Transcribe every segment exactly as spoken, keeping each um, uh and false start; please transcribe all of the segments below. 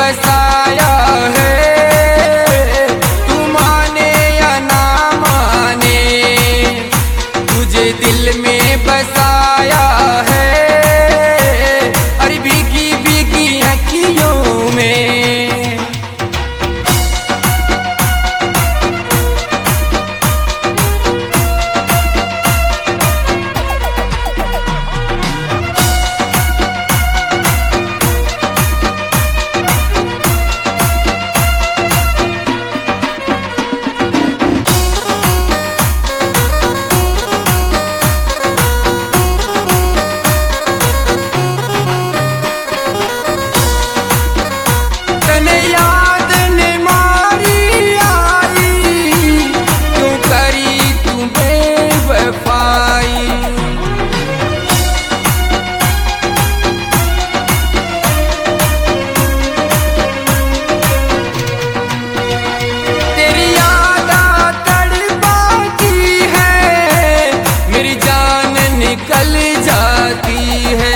बसाया है, तू माने या ना माने, तुझे दिल में बसाया है। अरे भीगी भीगी अखियों में निकल जाती है।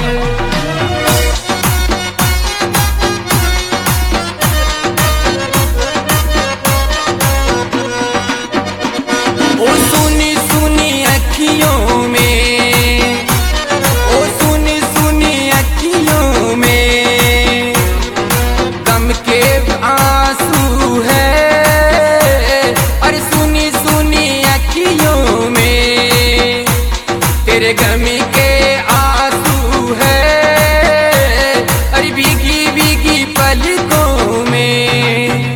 ओ सुनी सुनी अखियों में, ओ सुनी सुनी अखियों में गम के आंसू है। अरे सुनी सुनी अखियों में तेरे गम के आंसू है। अरे भीगी भीगी पलकों में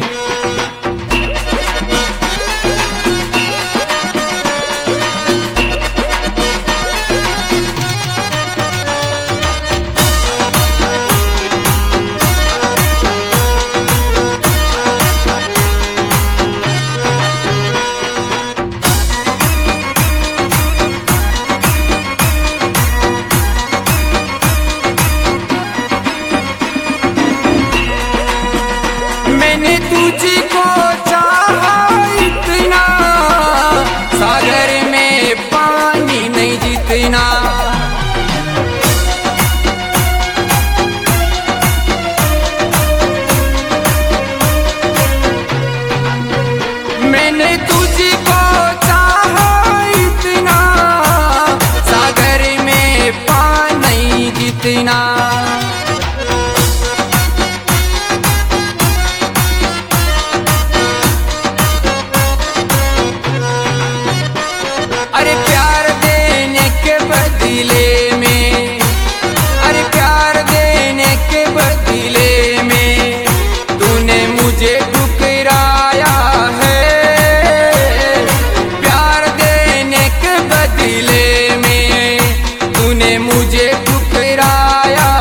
मैंने तुझको चाहा इतना, सागर में पानी नहीं जितना। मैंने तुझको चाहा इतना, सागर में पानी नहीं जितना। अरे प्यार देने के बदले में, अरे प्यार देने के बदले में तूने मुझे ठुकराया है। प्यार देने के बदले में तूने मुझे ठुकराया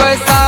बसा